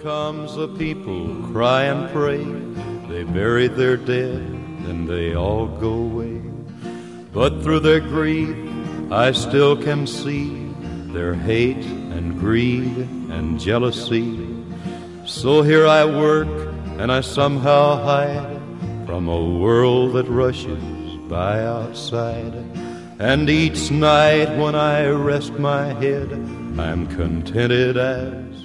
comes the people cry and pray. They bury their dead, then they all go away. But through their grief I still can see their hate and greed and jealousy. So here I work and I somehow hide from a world that rushes by outside. And each night when I rest my head, I'm contented as